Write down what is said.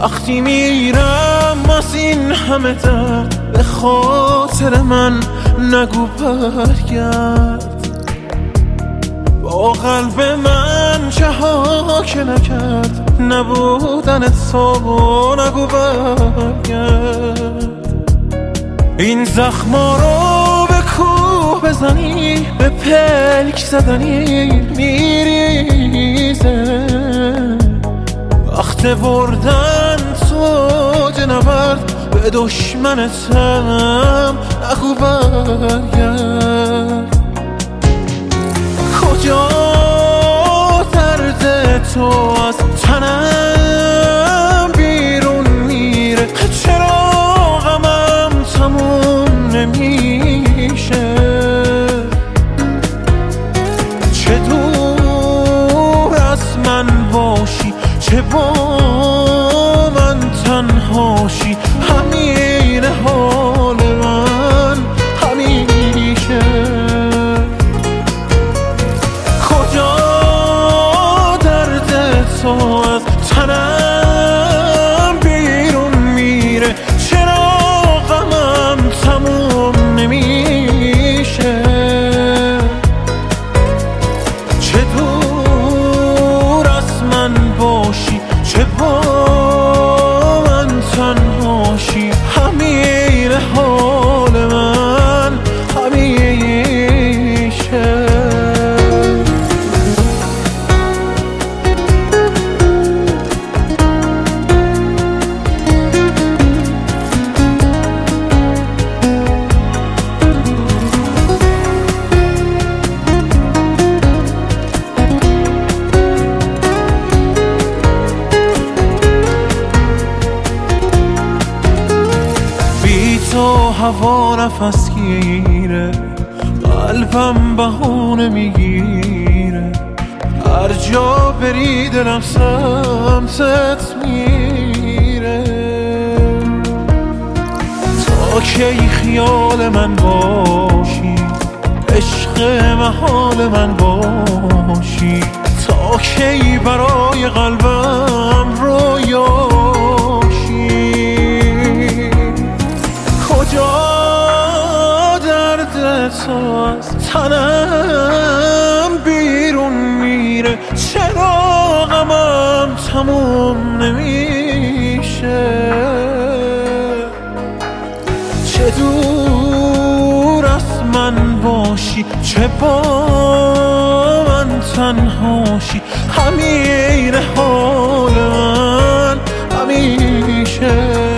وقتی میرم از این همه درد به خاطر من نگو برگرد. با قلب من چه ها که نکرد نبودن تو نگو برگرد. این زخما رو به کوه بزنی به پلک زدنی میریزه. وقت بردن تو نبرد به دشمنتم نگو برگرد. کجا درد تو از تنم بیرون میره؟ چرا غمم تموم نمیشه؟ چه دور از من باشی چه با من تنهاشی همین حال من همیشه. کجا درد تو از تنم بیرون میره؟ چرا غمم تموم نمیشه؟ چه دور از من باشی چه با من تنهاشی همین حال من همیشه. تو هوا نفس گیره قلبم بهونه میگیره. هر جا بری دلم سمتت میره. تا کی خیال من باشی عشق محال من باشی؟ تا کی برای قلبم رویاشی؟ کجا درد تو از تنم بیرون میره؟ چرا غمم تموم نمیشه؟ چه دور از من باشی چه با من تنهاشی همین حال من همیشه.